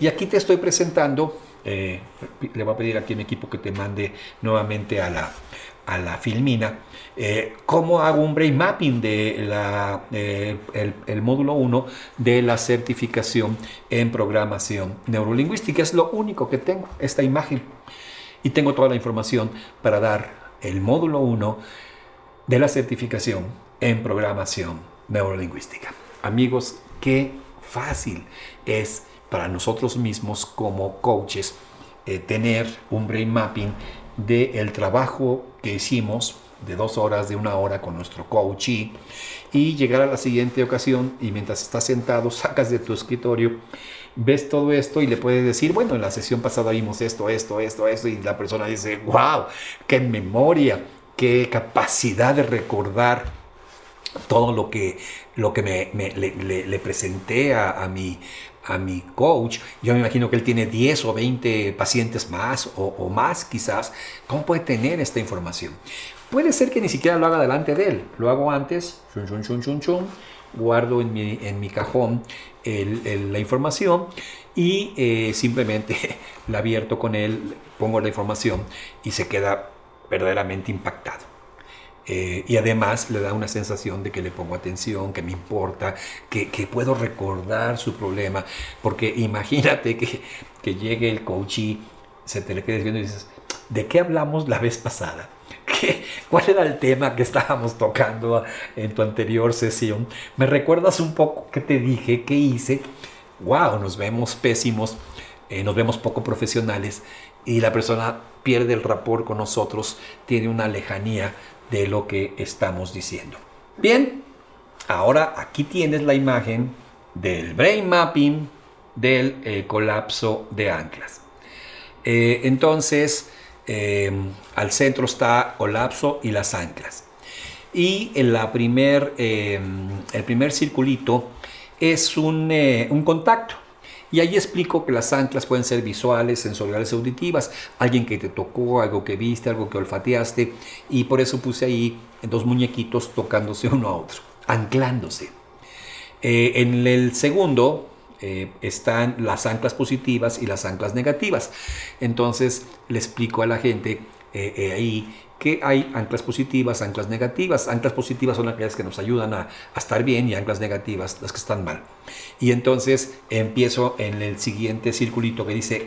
Y aquí te estoy presentando, le voy a pedir aquí a mi equipo que te mande nuevamente a la filmina, cómo hago un brain mapping de el módulo 1 de la certificación en programación neurolingüística. Es lo único que tengo, esta imagen. Y tengo toda la información para dar el módulo 1 de la certificación en programación neurolingüística. Amigos, qué fácil es para nosotros mismos como coaches tener un brain mapping del trabajo que hicimos de 2 horas, de 1 hora con nuestro coachee, y llegar a la siguiente ocasión y mientras estás sentado sacas de tu escritorio, ves todo esto y le puedes decir, bueno, en la sesión pasada vimos esto, y la persona dice, wow, qué memoria, qué capacidad de recordar todo lo que le presenté a mi coach. Yo me imagino que él tiene 10 o 20 pacientes más o más quizás. ¿Cómo puede tener esta información? Puede ser que ni siquiera lo haga delante de él. Lo hago antes, guardo en mi cajón la información y simplemente la abierto con él, pongo la información y se queda verdaderamente impactado. Y además le da una sensación de que le pongo atención, que me importa, que puedo recordar su problema, porque imagínate que llegue el coachee, se te le quedes viendo y dices, ¿de qué hablamos la vez pasada? ¿Cuál era el tema que estábamos tocando en tu anterior sesión? ¿Me recuerdas un poco qué te dije, qué hice? ¡Wow! Nos vemos pésimos, nos vemos poco profesionales y la persona pierde el rapport con nosotros, tiene una lejanía de lo que estamos diciendo. Bien, ahora aquí tienes la imagen del brain mapping del colapso de anclas. Entonces, al centro está colapso y las anclas. Y el primer circulito es un contacto. Y ahí explico que las anclas pueden ser visuales, sensoriales, auditivas. Alguien que te tocó, algo que viste, algo que olfateaste. Y por eso puse ahí 2 muñequitos tocándose uno a otro, anclándose. En el segundo están las anclas positivas y las anclas negativas. Entonces le explico a la gente ahí que hay anclas positivas, anclas negativas. Anclas positivas son aquellas que nos ayudan a estar bien y anclas negativas las que están mal. Y entonces empiezo en el siguiente circulito que dice,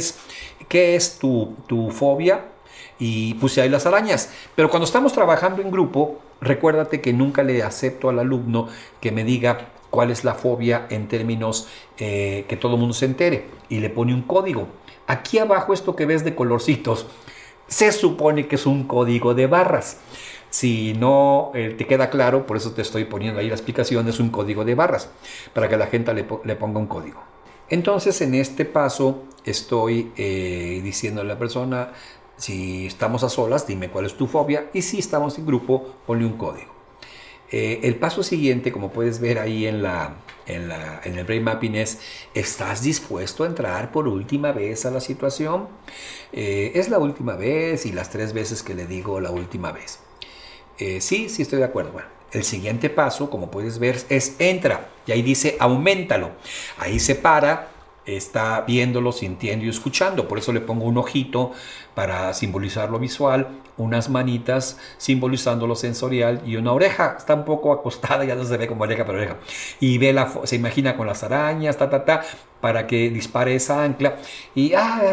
¿qué es tu fobia? Y puse ahí las arañas. Pero cuando estamos trabajando en grupo, recuérdate que nunca le acepto al alumno que me diga cuál es la fobia en términos que todo el mundo se entere. Y le pone un código. Aquí abajo esto que ves de colorcitos, se supone que es un código de barras. Si no te queda claro, por eso te estoy poniendo ahí la explicación, es un código de barras, para que la gente le ponga un código. Entonces en este paso estoy diciendo a la persona, si estamos a solas, dime cuál es tu fobia, y si estamos en grupo, ponle un código. El paso siguiente, como puedes ver ahí en el brain mapping, es, ¿estás dispuesto a entrar por última vez a la situación? Es la última vez y las 3 veces que le digo la última vez. Sí, estoy de acuerdo. Bueno, el siguiente paso, como puedes ver, es entra. Y ahí dice auméntalo. Ahí se para, está viéndolo, sintiendo y escuchando. Por eso le pongo un ojito para simbolizar lo visual, unas manitas simbolizando lo sensorial y una oreja. Está un poco acostada, ya no se ve como oreja, pero oreja. Y se imagina con las arañas, para que dispare esa ancla. Y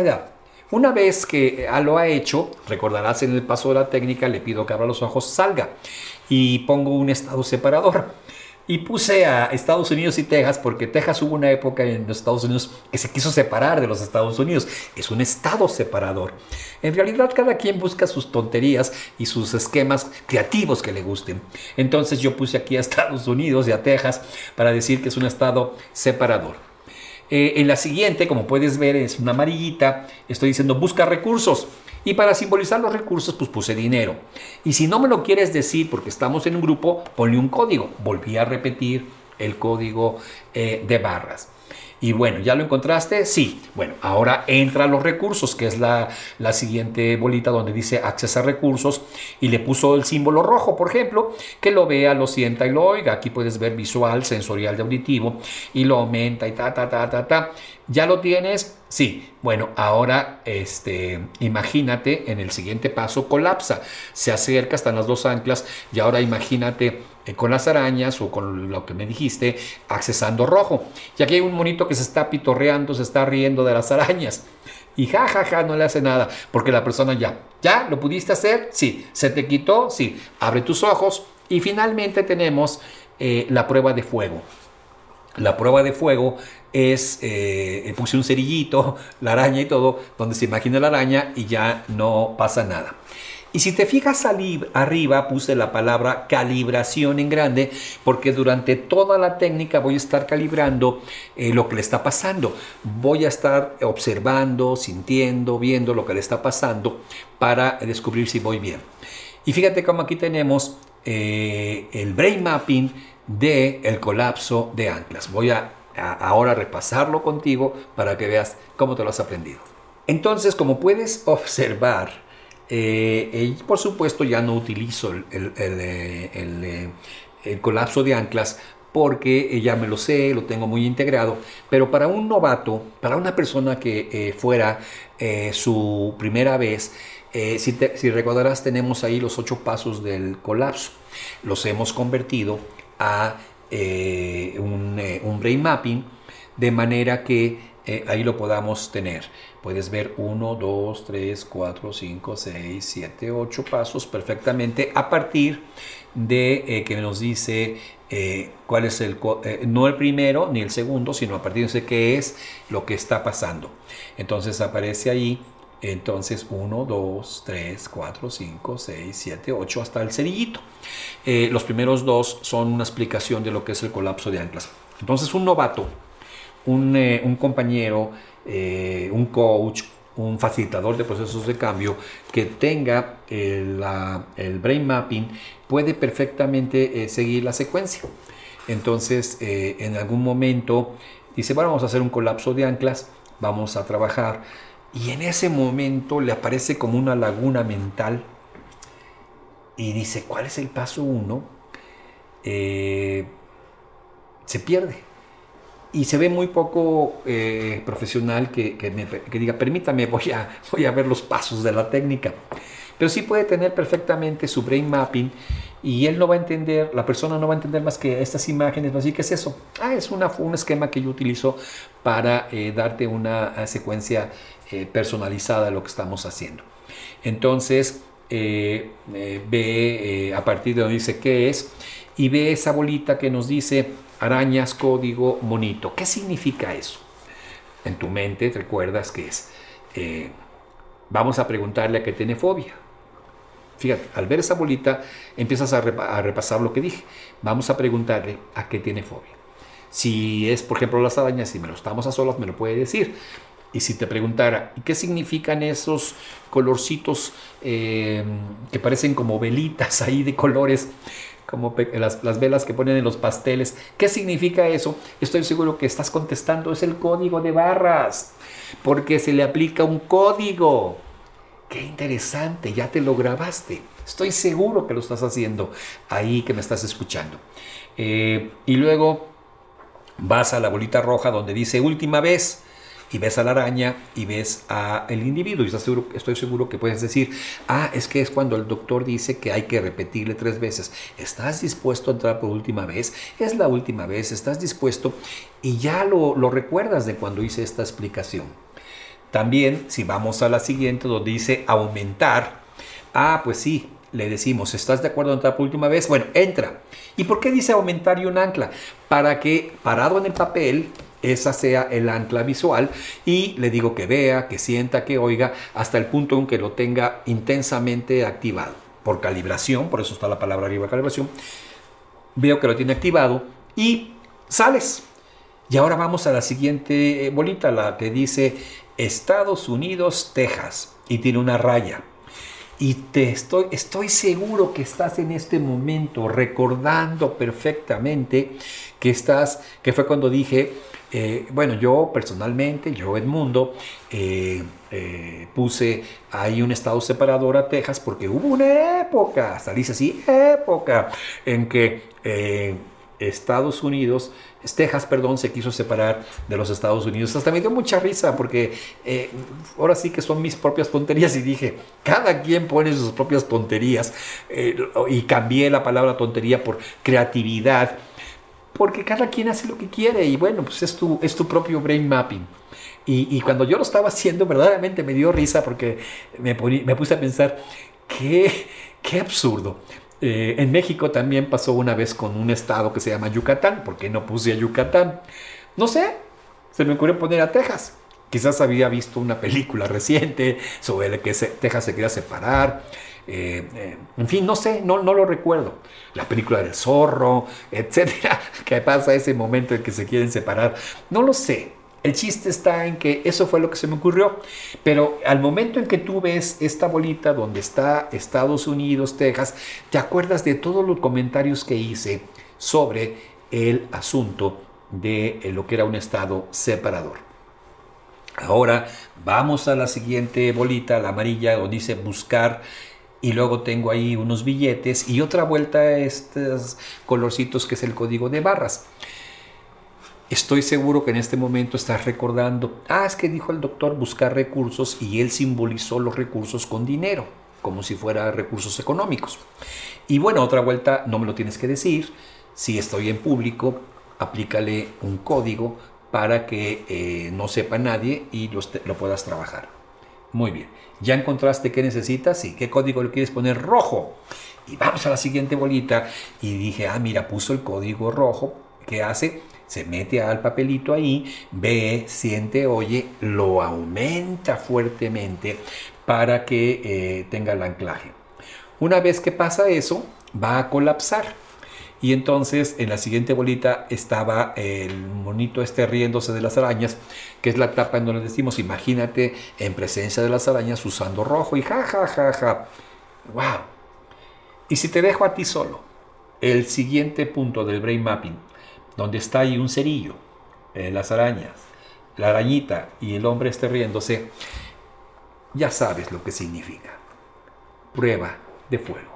una vez que lo ha hecho, recordarás en el paso de la técnica, le pido que abra los ojos, salga. Y pongo un estado separador. Y puse a Estados Unidos y Texas porque Texas hubo una época en los Estados Unidos que se quiso separar de los Estados Unidos. Es un estado separador. En realidad cada quien busca sus tonterías y sus esquemas creativos que le gusten. Entonces yo puse aquí a Estados Unidos y a Texas para decir que es un estado separador. En la siguiente, como puedes ver, es una amarillita. Estoy diciendo busca recursos. Y para simbolizar los recursos, pues puse dinero. Y si no me lo quieres decir porque estamos en un grupo, ponle un código. Volví a repetir el código de barras. Y bueno, ¿ya lo encontraste? Sí. Bueno, ahora entra a los recursos, que es la siguiente bolita donde dice accesar recursos. Y le puso el símbolo rojo, por ejemplo, que lo vea, lo sienta y lo oiga. Aquí puedes ver visual, sensorial y auditivo. Y lo aumenta y ¿Ya lo tienes? Sí. Bueno, ahora imagínate en el siguiente paso colapsa. Se acerca, están las dos anclas y ahora imagínate con las arañas o con lo que me dijiste, accesando rojo. Y aquí hay un monito que se está pitorreando, se está riendo de las arañas. Y no le hace nada, porque la persona ¿ya lo pudiste hacer? Sí. ¿Se te quitó? Sí. Abre tus ojos y finalmente tenemos la prueba de fuego. La prueba de fuego es, puse un cerillito, la araña y todo, donde se imagina la araña y ya no pasa nada. Y si te fijas arriba puse la palabra calibración en grande, porque durante toda la técnica voy a estar calibrando lo que le está pasando. Voy a estar observando, sintiendo, viendo lo que le está pasando para descubrir si voy bien. Y fíjate cómo aquí tenemos el brain mapping del colapso de anclas. Voy a ahora repasarlo contigo para que veas cómo te lo has aprendido. Entonces, como puedes observar, por supuesto ya no utilizo el colapso de anclas porque ya me lo sé, lo tengo muy integrado, pero para un novato, para una persona que fuera su primera vez, si recordarás, tenemos ahí los 8 pasos del colapso. Los hemos convertido a un brain mapping de manera que ahí lo podamos tener. Puedes ver 1, 2, 3, 4, 5, 6, 7, 8 pasos perfectamente a partir de que nos dice cuál es no el primero ni el segundo, sino a partir de qué es lo que está pasando. Entonces aparece ahí. Entonces 1, 2, 3, 4, 5, 6, 7, 8 hasta el cerillito. Los primeros 2 son una explicación de lo que es el colapso de anclas. Entonces un novato, un compañero, un coach, un facilitador de procesos de cambio que tenga el brain mapping puede perfectamente seguir la secuencia. Entonces en algún momento dice, bueno, vamos a hacer un colapso de anclas, vamos a trabajar. Y en ese momento le aparece como una laguna mental y dice, ¿cuál es el paso 1? Se pierde. Y se ve muy poco profesional que diga, permítame, voy a ver los pasos de la técnica. Pero sí puede tener perfectamente su brain mapping y él no va a entender, la persona no va a entender más que estas imágenes, va a decir, ¿qué es eso? Es un esquema que yo utilizo para darte una secuencia personalizada de lo que estamos haciendo. Entonces ve a partir de donde dice qué es y ve esa bolita que nos dice arañas, código, monito. ¿Qué significa eso? En tu mente te recuerdas que es vamos a preguntarle a qué tiene fobia. Fíjate, al ver esa bolita empiezas a repasar lo que dije. Vamos a preguntarle a qué tiene fobia. Si es, por ejemplo, las arañas, si me lo estamos a solas, me lo puede decir. Y si te preguntara, ¿y qué significan esos colorcitos que parecen como velitas ahí de colores, como las velas que ponen en los pasteles? ¿Qué significa eso? Estoy seguro que estás contestando, es el código de barras, porque se le aplica un código. ¡Qué interesante! Ya te lo grabaste. Estoy seguro que lo estás haciendo ahí que me estás escuchando. Y luego vas a la bolita roja donde dice última vez. Y ves a la araña y ves al individuo y estoy seguro que puedes decir, es que es cuando el doctor dice que hay que repetirle 3 veces. ¿Estás dispuesto a entrar por última vez? Es la última vez, ¿estás dispuesto? Y ya lo recuerdas de cuando hice esta explicación. También, si vamos a la siguiente donde dice aumentar, pues sí, le decimos, ¿estás de acuerdo en entrar por última vez? Bueno, entra. ¿Y por qué dice aumentar y un ancla? Para que, parado en el papel, esa sea el ancla visual y le digo que vea, que sienta, que oiga, hasta el punto en que lo tenga intensamente activado. Por calibración, por eso está la palabra arriba, calibración, veo que lo tiene activado y sales. Y ahora vamos a la siguiente bolita, la que dice Estados Unidos, Texas, y tiene una raya. Y estoy seguro que estás en este momento recordando perfectamente que fue cuando dije, yo personalmente, yo Edmundo, puse ahí un estado separador a Texas porque hubo una época, hasta dice así, época, en que Texas, perdón, se quiso separar de los Estados Unidos. Hasta me dio mucha risa porque ahora sí que son mis propias tonterías y dije, cada quien pone sus propias tonterías y cambié la palabra tontería por creatividad porque cada quien hace lo que quiere y bueno, pues es tu propio brain mapping. Y cuando yo lo estaba haciendo, verdaderamente me dio risa porque me puse a pensar, qué absurdo. En México también pasó una vez con un estado que se llama Yucatán. ¿Por qué no puse a Yucatán? No sé, se me ocurrió poner a Texas. Quizás había visto una película reciente sobre el que Texas se quería separar. En fin, no sé, no lo recuerdo. La película del zorro, etcétera, que pasa ese momento en que se quieren separar. No lo sé. El chiste está en que eso fue lo que se me ocurrió. Pero al momento en que tú ves esta bolita donde está Estados Unidos, Texas, te acuerdas de todos los comentarios que hice sobre el asunto de lo que era un estado separador. Ahora vamos a la siguiente bolita, la amarilla, donde dice buscar. Y luego tengo ahí unos billetes y otra vuelta a estos colorcitos que es el código de barras. Estoy seguro que en este momento estás recordando, es que dijo el doctor buscar recursos y él simbolizó los recursos con dinero, como si fuera recursos económicos. Y bueno, otra vuelta, no me lo tienes que decir, si estoy en público, aplícale un código para que no sepa nadie y lo puedas trabajar. Muy bien, ¿ya encontraste qué necesitas? Sí, ¿qué código le quieres poner? Rojo. Y vamos a la siguiente bolita y dije, mira, puso el código rojo, ¿qué hace? Se mete al papelito ahí, ve, siente, oye, lo aumenta fuertemente para que tenga el anclaje. Una vez que pasa eso, va a colapsar. Y entonces en la siguiente bolita estaba el monito riéndose de las arañas, que es la etapa en donde decimos, imagínate en presencia de las arañas usando rojo y ja. ¡Wow! Y si te dejo a ti solo, el siguiente punto del brain mapping, donde está ahí un cerillo, las arañas, la arañita y el hombre riéndose, ya sabes lo que significa. Prueba de fuego.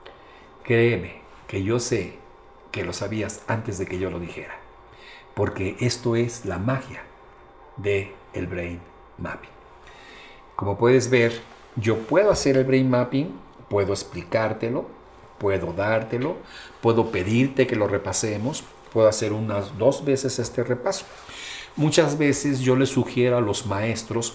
Créeme que yo sé que lo sabías antes de que yo lo dijera, porque esto es la magia del brain mapping. Como puedes ver, yo puedo hacer el brain mapping, puedo explicártelo, puedo dártelo, puedo pedirte que lo repasemos, puedo hacer unas 2 veces este repaso. Muchas veces yo les sugiero a los maestros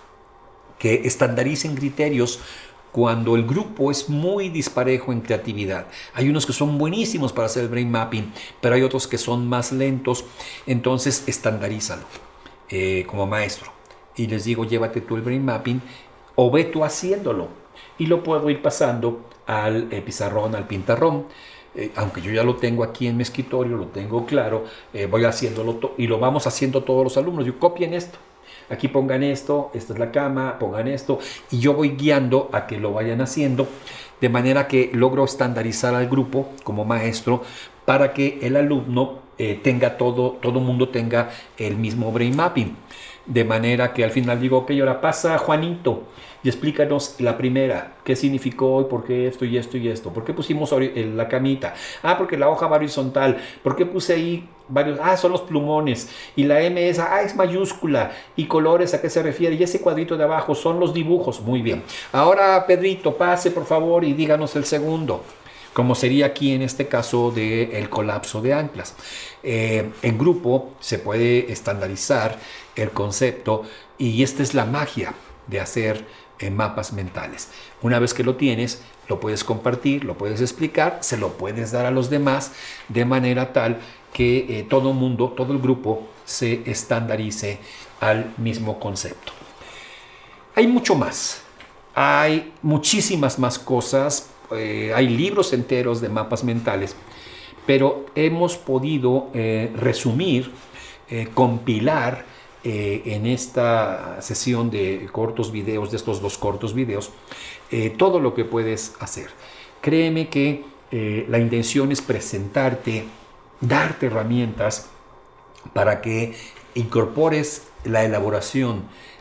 que estandaricen criterios cuando el grupo es muy disparejo en creatividad. Hay unos que son buenísimos para hacer el brain mapping, pero hay otros que son más lentos. Entonces estandarízalo como maestro. Y les digo, llévate tú el brain mapping o ve tú haciéndolo. Y lo puedo ir pasando al pizarrón, al pintarrón. Aunque yo ya lo tengo aquí en mi escritorio, lo tengo claro, voy haciéndolo y lo vamos haciendo todos los alumnos. Yo copien esto. Aquí pongan esto, esta es la cama, pongan esto, y yo voy guiando a que lo vayan haciendo, de manera que logro estandarizar al grupo como maestro para que el alumno tenga todo mundo tenga el mismo brain mapping. De manera que al final digo, ok, ahora pasa Juanito y explícanos la primera, qué significó y por qué esto y esto y esto. ¿Por qué pusimos la camita? Porque la hoja va horizontal. ¿Por qué puse ahí varios? Son los plumones. Y la M es mayúscula. ¿Y colores a qué se refiere? Y ese cuadrito de abajo son los dibujos. Muy bien. Ahora, Pedrito, pase por favor y díganos el segundo. Como sería aquí en este caso del colapso de anclas. En grupo se puede estandarizar el concepto y esta es la magia de hacer mapas mentales. Una vez que lo tienes, lo puedes compartir, lo puedes explicar, se lo puedes dar a los demás de manera tal que todo el grupo se estandarice al mismo concepto. Hay mucho más, hay muchísimas más cosas, hay libros enteros de mapas mentales, pero hemos podido resumir, compilar en esta sesión de cortos videos, de estos 2 cortos videos, todo lo que puedes hacer. Créeme que la intención es presentarte, darte herramientas para que incorpores la elaboración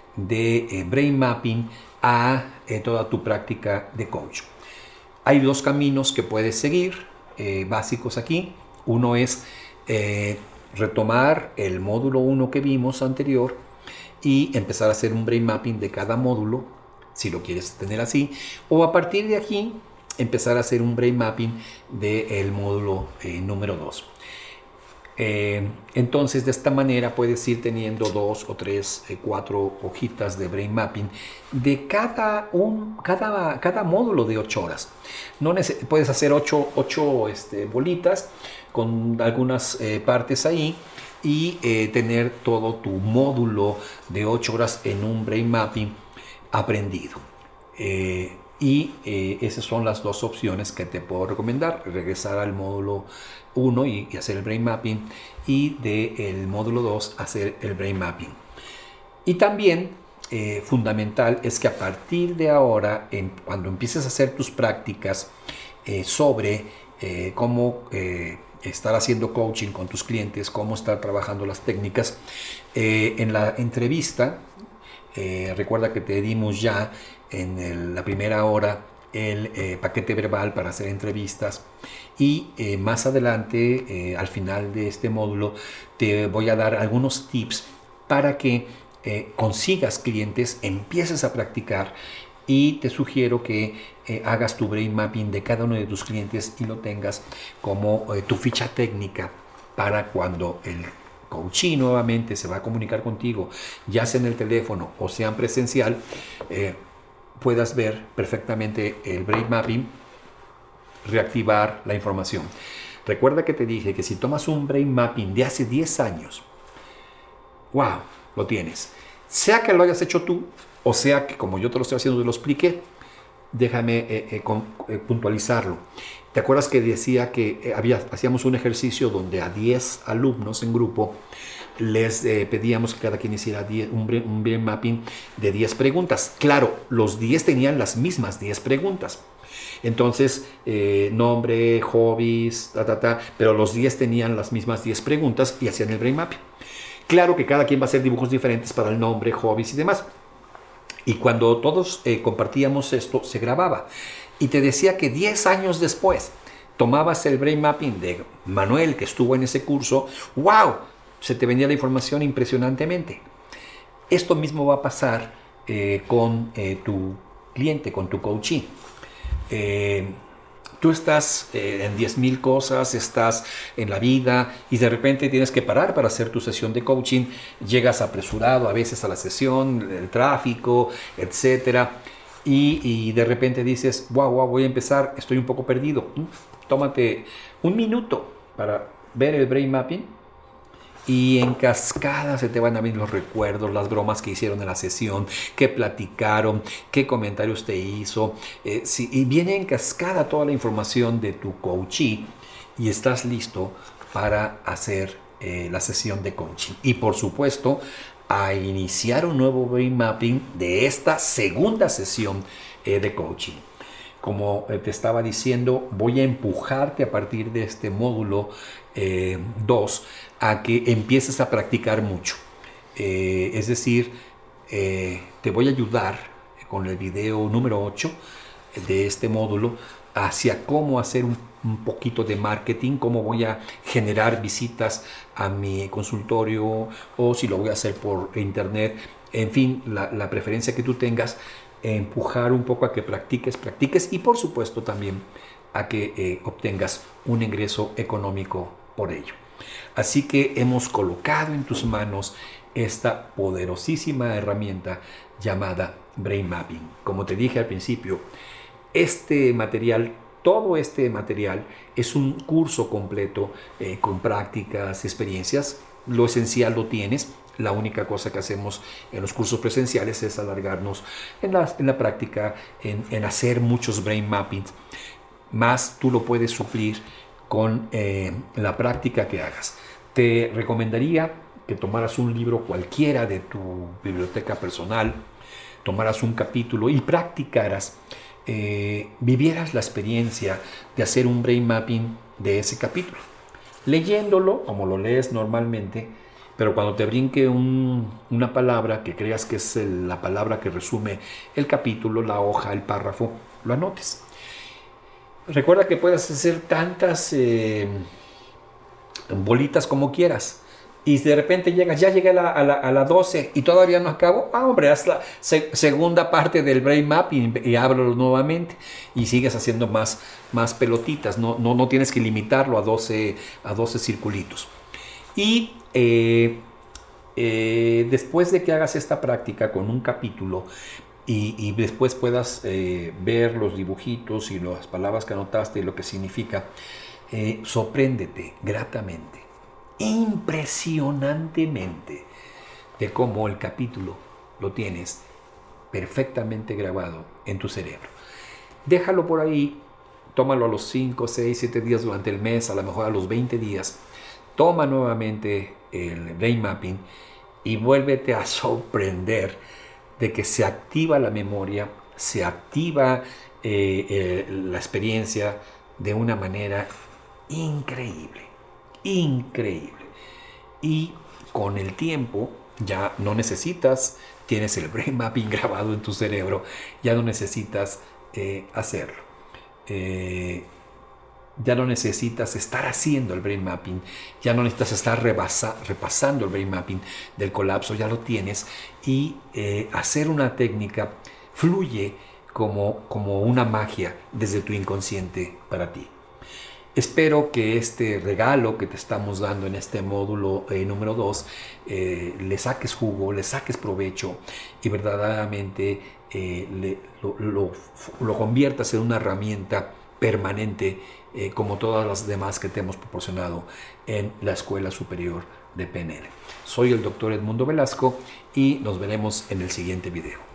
de brain mapping a toda tu práctica de coach. Hay 2 caminos que puedes seguir, básicos aquí. Uno es retomar el módulo 1 que vimos anterior y empezar a hacer un brain mapping de cada módulo, si lo quieres tener así, o a partir de aquí empezar a hacer un brain mapping del módulo número 2. Entonces de esta manera puedes ir teniendo 2 o 3, 4 hojitas de brain mapping de cada módulo de 8 horas. Puedes hacer 8 bolitas con algunas partes ahí y tener todo tu módulo de 8 horas en un brain mapping aprendido. Esas son las dos opciones que te puedo recomendar: regresar al módulo 1 y hacer el brain mapping, y del módulo 2 hacer el brain mapping. Y también fundamental es que a partir de ahora, cuando empieces a hacer tus prácticas sobre cómo estar haciendo coaching con tus clientes, cómo estar trabajando las técnicas, en la entrevista, recuerda que te dimos ya en la primera hora el paquete verbal para hacer entrevistas, y más adelante, al final de este módulo, te voy a dar algunos tips para que consigas clientes, empieces a practicar, y te sugiero que hagas tu brain mapping de cada uno de tus clientes y lo tengas como tu ficha técnica para cuando el coachee nuevamente se va a comunicar contigo, ya sea en el teléfono o sea en presencial, puedas ver perfectamente el brain mapping, reactivar la información. Recuerda que te dije que si tomas un brain mapping de hace 10 años, wow, lo tienes. Sea que lo hayas hecho tú, o sea que como yo te lo estoy haciendo, te lo expliqué, déjame puntualizarlo. ¿Te acuerdas que decía que hacíamos un ejercicio donde a 10 alumnos en grupo les pedíamos que cada quien hiciera un brain mapping de 10 preguntas? Claro, los 10 tenían las mismas 10 preguntas. Entonces, nombre, hobbies, pero los 10 tenían las mismas 10 preguntas y hacían el brain mapping. Claro que cada quien va a hacer dibujos diferentes para el nombre, hobbies y demás. Y cuando todos compartíamos esto, se grababa. Y te decía que 10 años después tomabas el brain mapping de Manuel, que estuvo en ese curso. ¡Wow! Se te venía la información impresionantemente. Esto mismo va a pasar con tu cliente, con tu coachee. Tú estás en 10,000 cosas, estás en la vida y de repente tienes que parar para hacer tu sesión de coaching. Llegas apresurado a veces a la sesión, el tráfico, etcétera, y de repente dices, wow, voy a empezar, estoy un poco perdido. Tómate un minuto para ver el brain mapping y en cascada se te van a venir los recuerdos, las bromas que hicieron en la sesión, qué platicaron, qué comentarios te hizo. Y viene en cascada toda la información de tu coachee y estás listo para hacer la sesión de coaching. Y por supuesto, a iniciar un nuevo brain mapping de esta segunda sesión de coaching. Como te estaba diciendo, voy a empujarte a partir de este módulo 2 a que empieces a practicar mucho. Es decir, te voy a ayudar con el video número 8 de este módulo hacia cómo hacer un poquito de marketing, cómo voy a generar visitas a mi consultorio, o si lo voy a hacer por internet, en fin, la preferencia que tú tengas, empujar un poco a que practiques y por supuesto también a que obtengas un ingreso económico por ello. Así que hemos colocado en tus manos esta poderosísima herramienta llamada Brain Mapping. Como te dije al principio, todo este material es un curso completo con prácticas, experiencias. Lo esencial lo tienes. La única cosa que hacemos en los cursos presenciales es alargarnos en la práctica, en hacer muchos brain mappings. Más tú lo puedes suplir con la práctica que hagas. Te recomendaría que tomaras un libro cualquiera de tu biblioteca personal, tomaras un capítulo y practicaras, vivieras la experiencia de hacer un brain mapping de ese capítulo, leyéndolo como lo lees normalmente, pero cuando te brinque una palabra que creas que es la palabra que resume el capítulo, la hoja, el párrafo, lo anotes. Recuerda que puedes hacer tantas bolitas como quieras. Y de repente llegas, ya llegué a la 12 y todavía no acabo. Ah, hombre, haz la segunda parte del brain mapping y ábrelo nuevamente y sigues haciendo más pelotitas. No tienes que limitarlo a 12 circulitos. Y después de que hagas esta práctica con un capítulo y después puedas ver los dibujitos y las palabras que anotaste y lo que significa, sorpréndete gratamente, impresionantemente, de cómo el capítulo lo tienes perfectamente grabado en tu cerebro. Déjalo por ahí, tómalo a los 5, 6, 7 días durante el mes, a lo mejor a los 20 días. Toma nuevamente el brain mapping y vuélvete a sorprender de que se activa la memoria, se activa la experiencia de una manera increíble. Increíble. Y con el tiempo ya no necesitas, tienes el brain mapping grabado en tu cerebro, ya no necesitas hacerlo. Ya no necesitas estar haciendo el brain mapping, ya no necesitas estar repasando el brain mapping del colapso, ya lo tienes, y hacer una técnica fluye como una magia desde tu inconsciente para ti. Espero que este regalo que te estamos dando en este módulo número 2 le saques jugo, le saques provecho y verdaderamente lo conviertas en una herramienta permanente como todas las demás que te hemos proporcionado en la Escuela Superior de PNL. Soy el Dr. Edmundo Velasco y nos veremos en el siguiente video.